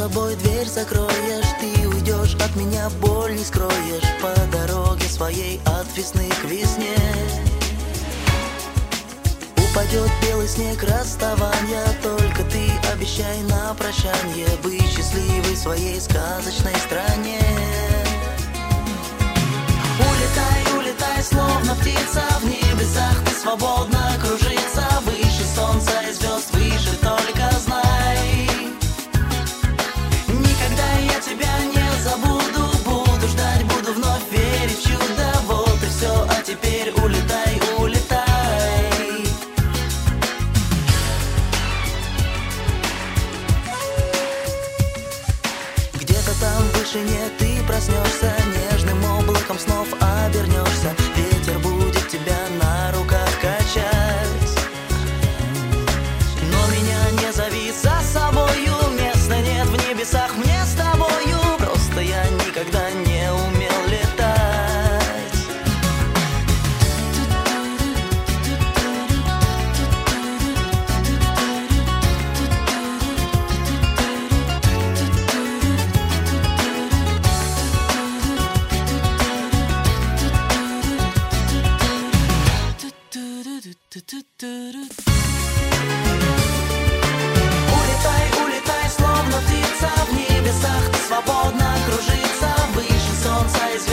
собой дверь закроешь, ты уйдешь от меня, боль не скроешь. По дороге своей от весны к весне упадет белый снег расставания. Только ты обещай на прощанье быть счастливой в своей сказочной стране. Улетай, улетай, словно птица, в небесах ты свободно кружится. Выше солнца и звезд, выше только знай. Никогда я тебя не забуду, буду ждать, буду вновь верить в чудо. Вот и все, а теперь улетай, улетай. Где-то там в вышине ты проснешься, нежным облаком снов обернешься. Ветер будет тебя на руках качать. Но меня не зови за собою, места нет в небесах мне с тобою. Просто я никогда не умел летать. Улетай, улетай, словно птица, в небесах ты свободно кружится. Выше солнца и звезд